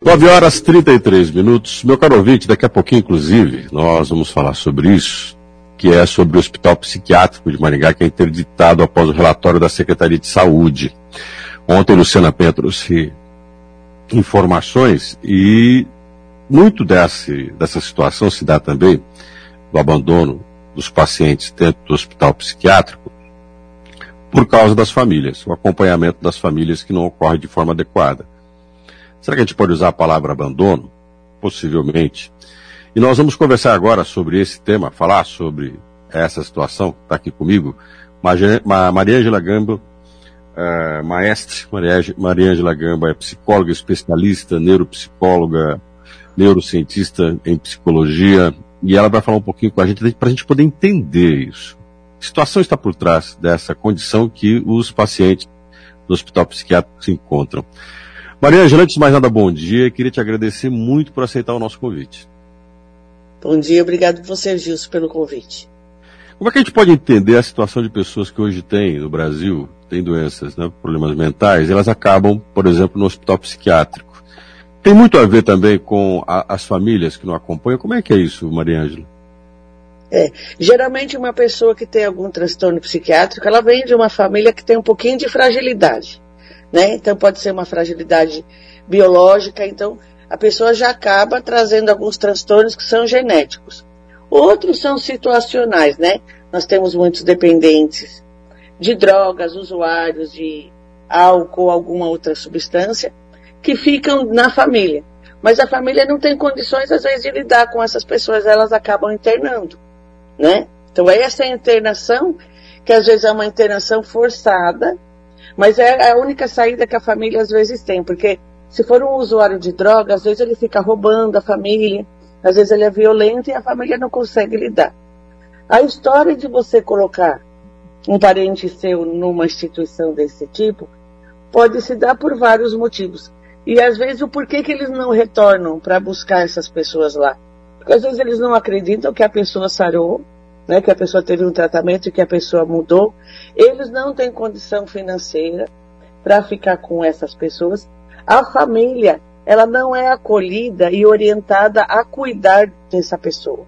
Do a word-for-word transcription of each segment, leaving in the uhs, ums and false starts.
nove horas e trinta e três minutos. Meu caro ouvinte, daqui a pouquinho, inclusive, nós vamos falar sobre isso, que é sobre o Hospital Psiquiátrico de Maringá, que é interditado após o relatório da Secretaria de Saúde. Ontem, Luciana Penha trouxe informações e muito desse, dessa situação se dá também do abandono dos pacientes dentro do hospital psiquiátrico por causa das famílias, o acompanhamento das famílias que não ocorre de forma adequada. Será que a gente pode usar a palavra abandono? Possivelmente. E nós vamos conversar agora sobre esse tema, falar sobre essa situação. Está aqui comigo Maria Ângela Gamba, uh, maestre. Maria Ângela Gamba é psicóloga, especialista, neuropsicóloga, neurocientista em psicologia, e ela vai falar um pouquinho com a gente para a gente poder entender isso. Que situação está por trás dessa condição que os pacientes do hospital psiquiátrico se encontram? Maria Ângela, antes de mais nada, bom dia. Queria te agradecer muito por aceitar o nosso convite. Bom dia, obrigado você, Gilson, pelo convite. Como é que a gente pode entender a situação de pessoas que hoje têm no Brasil, têm doenças, né, problemas mentais, e elas acabam, por exemplo, no hospital psiquiátrico? Tem muito a ver também com a, as famílias que não acompanham. Como é que é isso, Maria Ângela? É, geralmente uma pessoa que tem algum transtorno psiquiátrico, ela vem de uma família que tem um pouquinho de fragilidade, né? Então pode ser uma fragilidade biológica, então a pessoa já acaba trazendo alguns transtornos que são genéticos. Outros são situacionais, né? Nós temos muitos dependentes de drogas, usuários de álcool ou alguma outra substância, que ficam na família. Mas a família não tem condições, às vezes, de lidar com essas pessoas, elas acabam internando, né? Então é essa internação, que às vezes é uma internação forçada, mas é a única saída que a família às vezes tem, porque se for um usuário de droga, às vezes ele fica roubando a família, às vezes ele é violento e a família não consegue lidar. A história de você colocar um parente seu numa instituição desse tipo pode se dar por vários motivos. E às vezes o porquê que eles não retornam para buscar essas pessoas lá. Porque às vezes eles não acreditam que a pessoa sarou, né, que a pessoa teve um tratamento e que a pessoa mudou. Eles não têm condição financeira para ficar com essas pessoas. A família, ela não é acolhida e orientada a cuidar dessa pessoa.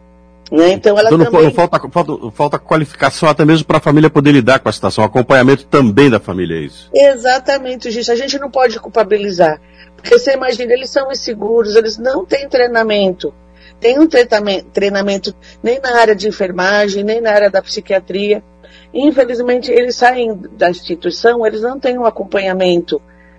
Né? Então, ela então não, também... não falta, falta, falta qualificação até mesmo para a família poder lidar com a situação, acompanhamento também da família, é isso? Exatamente, Giz. A gente não pode culpabilizar, porque você imagina, eles são inseguros, eles não têm treinamento, tem um treinamento, treinamento nem na área de enfermagem, nem na área da psiquiatria. Infelizmente, eles saem da instituição, eles não têm um acompanhamento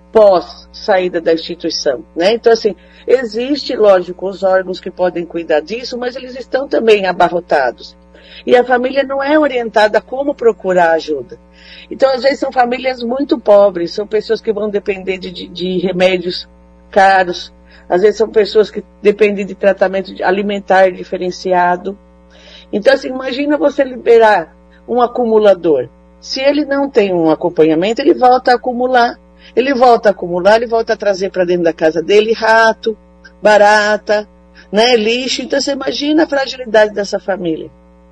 pós saída da instituição, né? Então, assim, existe, lógico, os órgãos que podem cuidar disso, mas eles estão também abarrotados. E a família não é orientada a como procurar ajuda. Então, às vezes, são famílias muito pobres, são pessoas que vão depender de, de, de remédios caros, às vezes são pessoas que dependem de tratamento alimentar diferenciado. Então, assim, imagina você liberar um acumulador. Se ele não tem um acompanhamento, ele volta a acumular. Ele volta a acumular, ele volta a trazer para dentro da casa dele rato, barata, né, lixo. Então você imagina a fragilidade dessa família.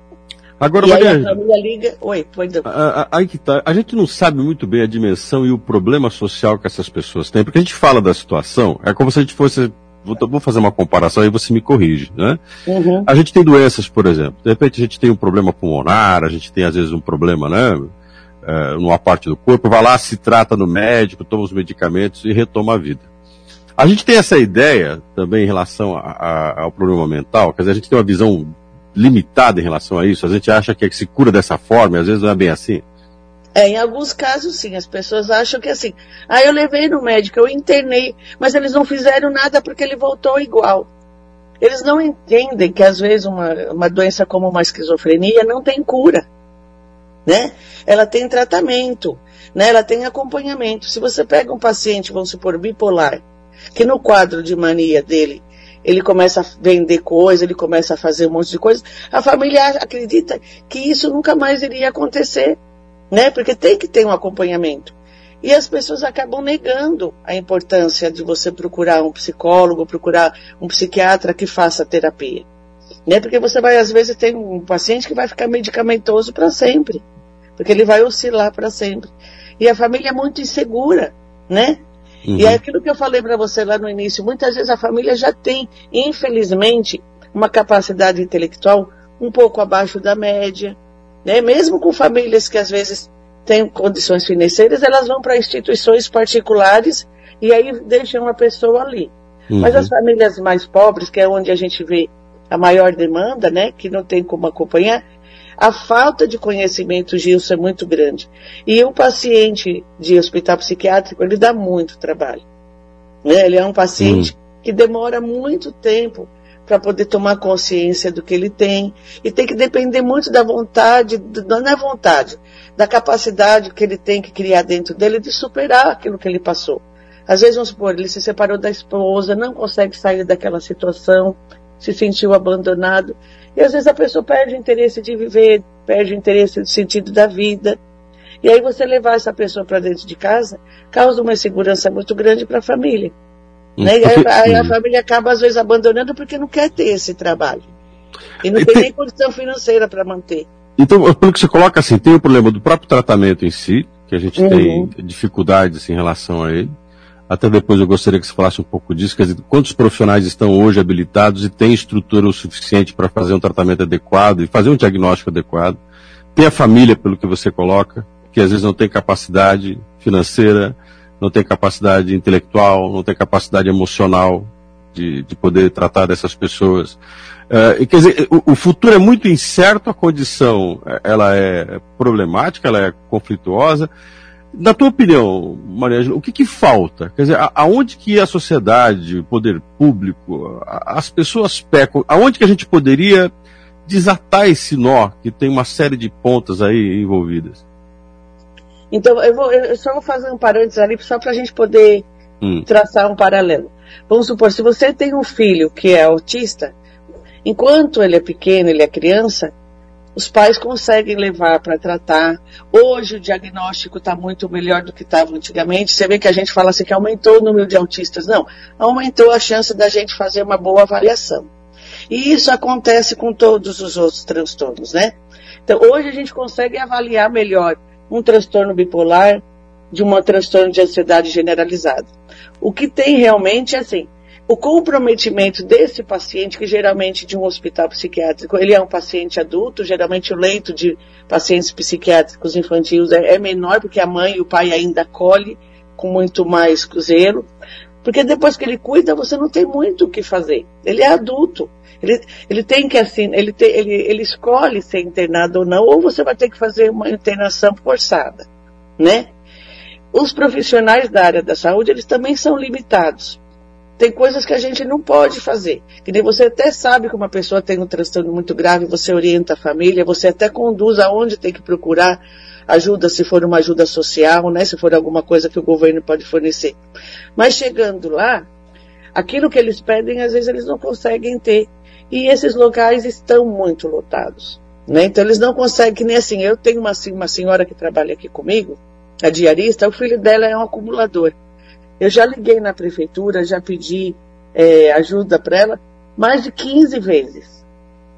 Agora, e Maria, aí a família liga... Oi, pode dar. Aí que tá. A gente não sabe muito bem a dimensão e o problema social que essas pessoas têm, porque a gente fala da situação, é como se a gente fosse... Vou fazer uma comparação aí você me corrige, né? Uhum. A gente tem doenças, por exemplo. De repente a gente tem um problema pulmonar, a gente tem às vezes um problema, né? Uh, numa parte do corpo, vai lá, se trata no médico, toma os medicamentos e retoma a vida. A gente tem essa ideia também em relação a, a, ao problema mental, quer dizer, a gente tem uma visão limitada em relação a isso, a gente acha que se cura dessa forma e às vezes não é bem assim. É, em alguns casos sim, as pessoas acham que assim, ah, eu levei no médico, eu internei, mas eles não fizeram nada porque ele voltou igual. Eles não entendem que às vezes uma, uma doença como uma esquizofrenia não tem cura. Né? Ela tem tratamento, né? Ela tem acompanhamento. Se você pega um paciente, vamos supor, bipolar, que no quadro de mania dele, ele começa a vender coisa, ele começa a fazer um monte de coisa, a família acredita que isso nunca mais iria acontecer, né? Porque tem que ter um acompanhamento. E as pessoas acabam negando a importância de você procurar um psicólogo, procurar um psiquiatra que faça terapia. Né? Porque você vai, às vezes, ter um paciente que vai ficar medicamentoso para sempre. Porque ele vai oscilar para sempre. E a família é muito insegura, né? Uhum. E é aquilo que eu falei para você lá no início, muitas vezes a família já tem, infelizmente, uma capacidade intelectual um pouco abaixo da média, né? Mesmo com famílias que às vezes têm condições financeiras, elas vão para instituições particulares e aí deixam a pessoa ali. Uhum. Mas as famílias mais pobres, que é onde a gente vê a maior demanda, né? Que não tem como acompanhar, a falta de conhecimento, Gilson, é muito grande. E o paciente de hospital psiquiátrico, ele dá muito trabalho, né? Ele é um paciente uhum. que demora muito tempo para poder tomar consciência do que ele tem, e tem que depender muito da vontade, não é vontade, da capacidade que ele tem que criar dentro dele de superar aquilo que ele passou. Às vezes, vamos supor, ele se separou da esposa, não consegue sair daquela situação, se sentiu abandonado, e às vezes a pessoa perde o interesse de viver, perde o interesse do sentido da vida, e aí você levar essa pessoa para dentro de casa, causa uma insegurança muito grande para a família. Né? E aí, aí a família acaba às vezes abandonando porque não quer ter esse trabalho. E não e tem, tem nem condição financeira para manter. Então, pelo que você coloca assim, tem o problema do próprio tratamento em si, que a gente uhum. tem dificuldades assim, em relação a ele. Até depois eu gostaria que você falasse um pouco disso, quer dizer, quantos profissionais estão hoje habilitados e têm estrutura o suficiente para fazer um tratamento adequado e fazer um diagnóstico adequado. Tem a família, pelo que você coloca, que às vezes não tem capacidade financeira, não tem capacidade intelectual, não tem capacidade emocional de, de poder tratar dessas pessoas. Uh, e, quer dizer, o, o futuro é muito incerto, a condição ela é problemática, ela é conflituosa. Na tua opinião, Maria Ângela, o que, que falta? Quer dizer, a, aonde que a sociedade, o poder público, a, as pessoas pecam, aonde que a gente poderia desatar esse nó, que tem uma série de pontas aí envolvidas? Então, eu, vou, eu só vou fazer um parênteses ali, só para a gente poder hum. traçar um paralelo. Vamos supor, se você tem um filho que é autista, enquanto ele é pequeno, ele é criança, os pais conseguem levar para tratar. Hoje o diagnóstico está muito melhor do que estava antigamente. Você vê que a gente fala assim que aumentou o número de autistas. Não, aumentou a chance da gente fazer uma boa avaliação. E isso acontece com todos os outros transtornos, né? Então, hoje a gente consegue avaliar melhor um transtorno bipolar de um transtorno de ansiedade generalizada. O que tem realmente é assim, o comprometimento desse paciente, que geralmente de um hospital psiquiátrico, ele é um paciente adulto, geralmente o leito de pacientes psiquiátricos infantis é, é menor, porque a mãe e o pai ainda acolhem com muito mais zelo, porque depois que ele cuida, você não tem muito o que fazer. Ele é adulto. Ele, ele tem que, assim, ele, tem, ele, ele escolhe ser internado ou não, ou você vai ter que fazer uma internação forçada, né? Os profissionais da área da saúde, eles também são limitados. Tem coisas que a gente não pode fazer. Que nem você até sabe que uma pessoa tem um transtorno muito grave, você orienta a família, você até conduz aonde tem que procurar ajuda, se for uma ajuda social, né? Se for alguma coisa que o governo pode fornecer. Mas chegando lá, aquilo que eles pedem, às vezes eles não conseguem ter. E esses locais estão muito lotados, né? Então eles não conseguem, que nem assim, eu tenho uma, uma senhora que trabalha aqui comigo, a diarista, o filho dela é um acumulador. Eu já liguei na prefeitura, já pedi é, ajuda para ela mais de quinze vezes.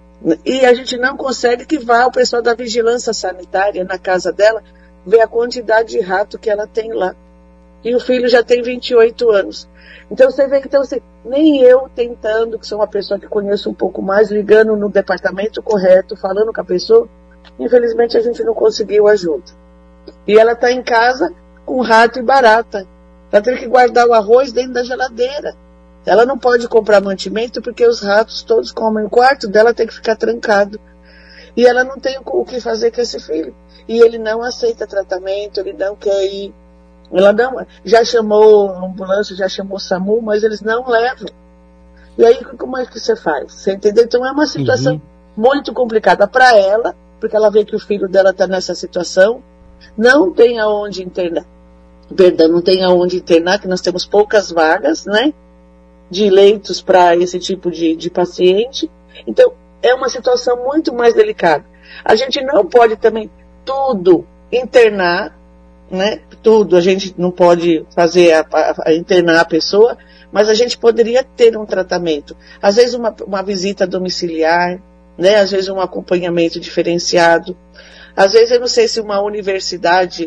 E a gente não consegue que vá o pessoal da vigilância sanitária na casa dela ver a quantidade de rato que ela tem lá. E o filho já tem vinte e oito anos. Então você vê que então, assim, nem eu tentando, que sou uma pessoa que conheço um pouco mais, ligando no departamento correto, falando com a pessoa, infelizmente a gente não conseguiu ajuda. E ela está em casa com rato e barata. Ela tem que guardar o arroz dentro da geladeira. Ela não pode comprar mantimento porque os ratos todos comem. O quarto dela tem que ficar trancado. E ela não tem o que fazer com esse filho. E ele não aceita tratamento, ele não quer ir. Ela não, já chamou a ambulância, já chamou o SAMU, mas eles não levam. E aí, como é que você faz? Você entendeu? Então é uma situação uhum. muito complicada para ela, porque ela vê que o filho dela está nessa situação, não tem aonde internar. Perdão, não tem aonde internar, que nós temos poucas vagas, né, de leitos para esse tipo de, de paciente. Então, é uma situação muito mais delicada. A gente não pode também tudo internar, né, tudo, a gente não pode fazer, a, a, a internar a pessoa, mas a gente poderia ter um tratamento. Às vezes uma, uma visita domiciliar, né, às vezes um acompanhamento diferenciado. Às vezes eu não sei se uma universidade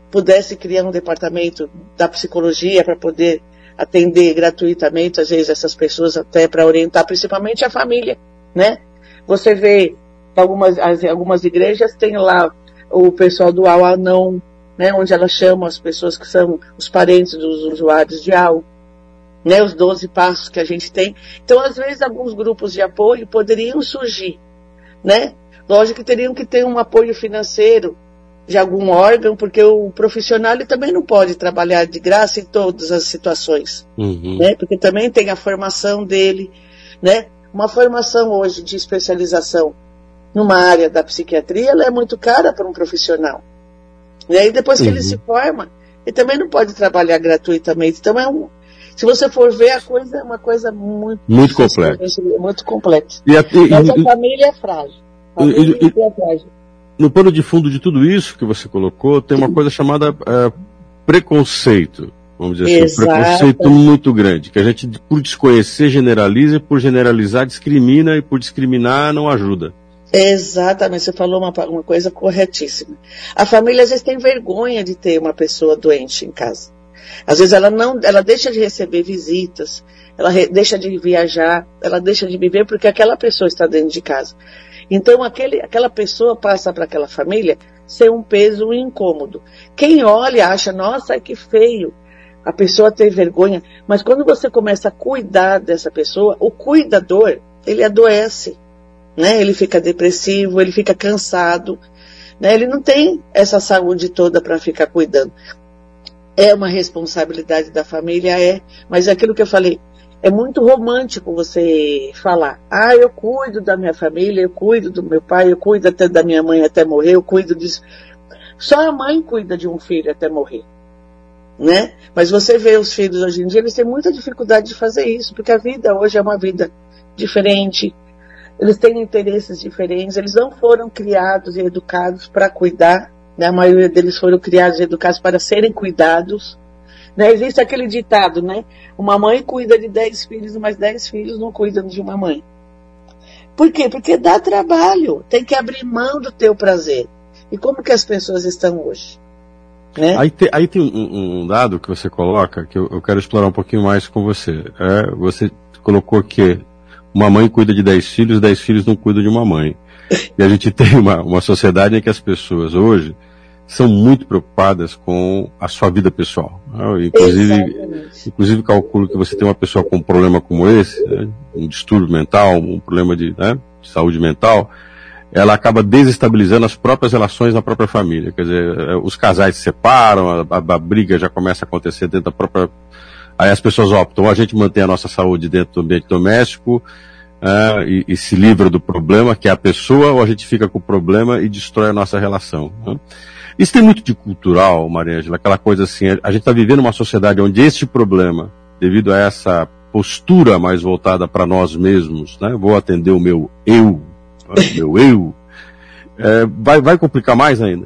pudesse criar um departamento da psicologia para poder atender gratuitamente, às vezes, essas pessoas, até para orientar, principalmente a família, né? Você vê algumas, as, algumas igrejas tem lá o pessoal do Al-Anon, né? Onde elas chamam as pessoas que são os parentes dos usuários de álcool, né? Os doze passos que a gente tem. Então, às vezes, alguns grupos de apoio poderiam surgir, né? Lógico que teriam que ter um apoio financeiro de algum órgão, porque o profissional ele também não pode trabalhar de graça em todas as situações, uhum. né? Porque também tem a formação dele, né? Uma formação hoje de especialização numa área da psiquiatria, ela é muito cara para um profissional. E aí depois que uhum. ele se forma, ele também não pode trabalhar gratuitamente. Então é um, se você for ver, a coisa é uma coisa muito muito complexa, muito complexa. E a, e, Mas e, a família é frágil. A família e, e, é frágil. No pano de fundo de tudo isso que você colocou, tem uma coisa chamada uh, preconceito, vamos dizer assim, um preconceito muito grande, que a gente, por desconhecer, generaliza, e por generalizar, discrimina, e por discriminar, não ajuda. Exatamente, você falou uma, uma coisa corretíssima. A família, às vezes, tem vergonha de ter uma pessoa doente em casa. Às vezes, ela, não, ela deixa de receber visitas, ela re, deixa de viajar, ela deixa de viver porque aquela pessoa está dentro de casa. Então, aquele, aquela pessoa passa para aquela família ser um peso, um incômodo. Quem olha acha, nossa, que feio. A pessoa tem vergonha. Mas quando você começa a cuidar dessa pessoa, o cuidador, ele adoece. Né? Ele fica depressivo, ele fica cansado. Né? Ele não tem essa saúde toda para ficar cuidando. É uma responsabilidade da família, é. Mas é aquilo que eu falei. É muito romântico você falar, ah, eu cuido da minha família, eu cuido do meu pai, eu cuido até da minha mãe até morrer, eu cuido disso. Só a mãe cuida de um filho até morrer, né? Mas você vê os filhos hoje em dia, eles têm muita dificuldade de fazer isso, porque a vida hoje é uma vida diferente, eles têm interesses diferentes, eles não foram criados e educados para cuidar, né? A maioria deles foram criados e educados para serem cuidados. Né? Existe aquele ditado, né? Uma mãe cuida de dez filhos, mas dez filhos não cuidam de uma mãe. Por quê? Porque dá trabalho. Tem que abrir mão do teu prazer. E como que as pessoas estão hoje? Né? Aí, te, aí tem um, um dado que você coloca, que eu, eu quero explorar um pouquinho mais com você. É, você colocou que uma mãe cuida de dez filhos, dez filhos não cuidam de uma mãe. E a gente tem uma, uma sociedade em que as pessoas hoje são muito preocupadas com a sua vida pessoal. Né? Inclusive, inclusive calculo que você tem uma pessoa com um problema como esse, né? Um distúrbio mental, um problema de, né? de saúde mental, ela acaba desestabilizando as próprias relações na própria família. Quer dizer, os casais se separam, a, a, a briga já começa a acontecer dentro da própria... Aí as pessoas optam, ou a gente mantém a nossa saúde dentro do ambiente doméstico, Uh, e, e se livra do problema, que é a pessoa, ou a gente fica com o problema e destrói a nossa relação. Né? Isso tem muito de cultural, Maria Ângela, aquela coisa assim, a gente está vivendo uma sociedade onde este problema, devido a essa postura mais voltada para nós mesmos, né, vou atender o meu eu, o meu eu, é, vai, vai complicar mais ainda?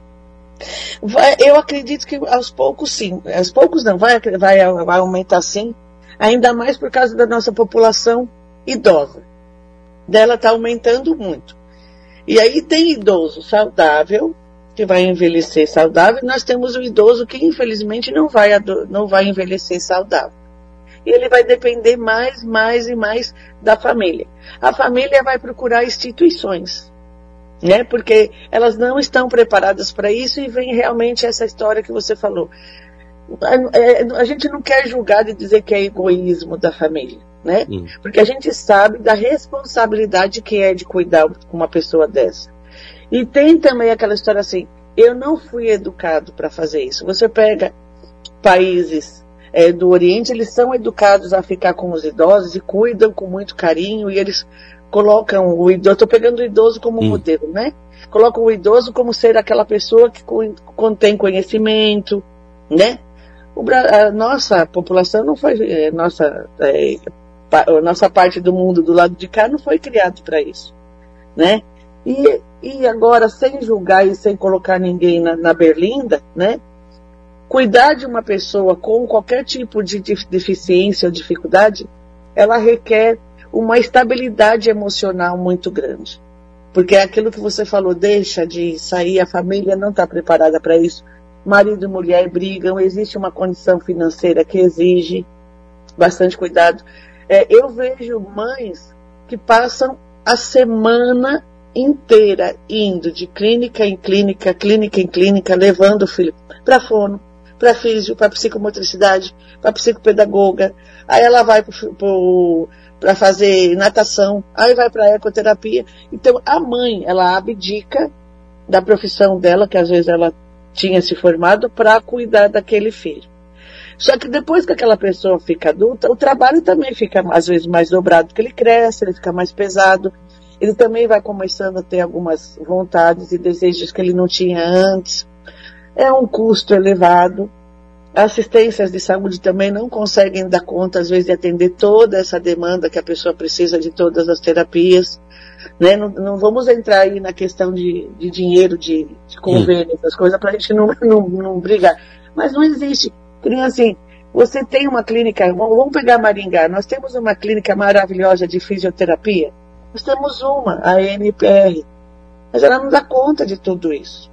Vai, eu acredito que aos poucos sim, aos poucos não, vai, vai, vai aumentar sim, ainda mais por causa da nossa população idosa. Dela está aumentando muito. E aí tem idoso saudável, que vai envelhecer saudável, e nós temos o idoso que infelizmente não vai, não vai envelhecer saudável. E ele vai depender mais, mais e mais da família. A família vai procurar instituições, né? Porque elas não estão preparadas para isso, e vem realmente essa história que você falou. A, a, a gente não quer julgar e dizer que é egoísmo da família, né? Hum. Porque a gente sabe da responsabilidade que é de cuidar com uma pessoa dessa. E tem também aquela história assim, eu não fui educado para fazer isso. Você pega países é, do Oriente, eles são educados a ficar com os idosos e cuidam com muito carinho, e eles colocam o idoso, eu estou pegando o idoso como hum. modelo, né? Colocam o idoso como ser aquela pessoa que contém conhecimento, né? O, a nossa população não foi, nossa, é, a nossa parte do mundo do lado de cá não foi criado para isso, né? E, e agora, sem julgar e sem colocar ninguém na, na berlinda, né? Cuidar de uma pessoa com qualquer tipo de deficiência ou dificuldade, ela requer uma estabilidade emocional muito grande. Porque é aquilo que você falou, deixa de sair, a família não está preparada para isso. marido e mulher brigam, existe uma condição financeira que exige bastante cuidado. É, eu vejo mães que passam a semana inteira indo de clínica em clínica, clínica em clínica, levando o filho para fono, para físio, para psicomotricidade, para psicopedagoga. Aí ela vai para fazer natação, aí vai para ecoterapia. Então a mãe, ela abdica da profissão dela, que às vezes ela tinha se formado, para cuidar daquele filho. Só que depois que aquela pessoa fica adulta, o trabalho também fica às vezes mais dobrado, porque ele cresce, ele fica mais pesado, ele também vai começando a ter algumas vontades e desejos que ele não tinha antes. É um custo elevado. Assistências de saúde também não conseguem dar conta, às vezes, de atender toda essa demanda que a pessoa precisa de todas as terapias. Né? Não, não vamos entrar aí na questão de, de dinheiro, de, de convênio, hum. essas coisas, para a gente não, não, não brigar. Mas não existe. Assim, você tem uma clínica, vamos pegar Maringá, nós temos uma clínica maravilhosa de fisioterapia. Nós temos uma, a M P R, mas ela não dá conta de tudo isso,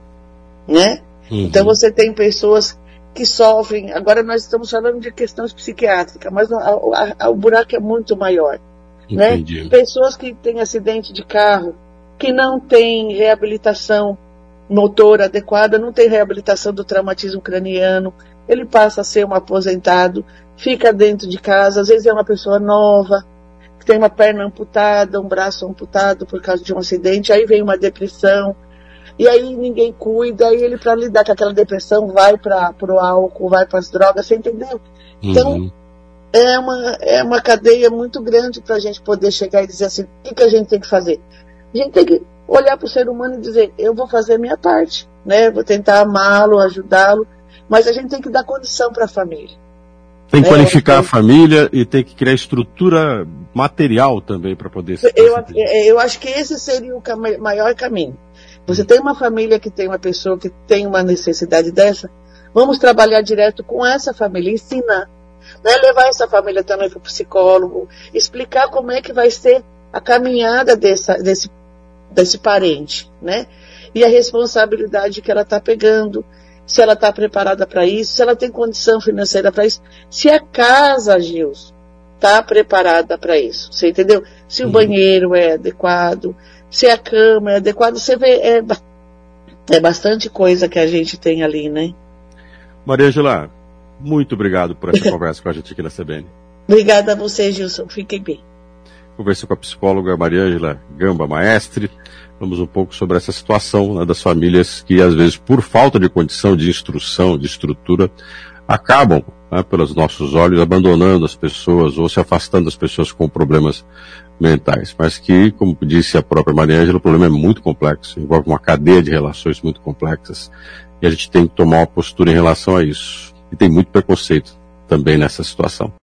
né? Uhum. Então você tem pessoas que sofrem, agora nós estamos falando de questões psiquiátricas, mas a, a, a, o buraco é muito maior, né? Pessoas que têm acidente de carro, que não têm reabilitação motora adequada, não tem reabilitação do traumatismo craniano, ele passa a ser um aposentado, fica dentro de casa, às vezes é uma pessoa nova, que tem uma perna amputada, um braço amputado por causa de um acidente, aí vem uma depressão, e aí ninguém cuida, aí ele, para lidar com aquela depressão, vai para o álcool, vai para as drogas, você entendeu? Então, uhum. é, uma, é uma cadeia muito grande para a gente poder chegar e dizer assim, o que, que a gente tem que fazer? A gente tem que olhar para o ser humano e dizer, eu vou fazer a minha parte, né? Vou tentar amá-lo, ajudá-lo, mas a gente tem que dar condição para a família. Tem que é, qualificar a família e tem que criar estrutura material também para poder... Se eu, eu acho que esse seria o cam- maior caminho. Você tem uma família que tem uma pessoa que tem uma necessidade dessa, vamos trabalhar direto com essa família, ensinar. Né? Levar essa família também para o psicólogo, explicar como é que vai ser a caminhada dessa, desse, desse parente, né? E a responsabilidade que ela está pegando, se ela está preparada para isso, se ela tem condição financeira para isso, se a casa, Gilson, está preparada para isso, você entendeu? Se o uhum. banheiro é adequado, se a cama é adequada, você vê, é, é bastante coisa que a gente tem ali, né? Maria Angela, muito obrigado por essa conversa com a gente aqui na C B N. Obrigada a você, Gilson, fiquem bem. Conversei com a psicóloga Maria Angela Gamba Maestre. Falamos um pouco sobre essa situação, né, das famílias que, às vezes, por falta de condição, de instrução, de estrutura, acabam, né, pelos nossos olhos, abandonando as pessoas ou se afastando das pessoas com problemas mentais. Mas que, como disse a própria Maria Angela, o problema é muito complexo, envolve uma cadeia de relações muito complexas e a gente tem que tomar uma postura em relação a isso. E tem muito preconceito também nessa situação.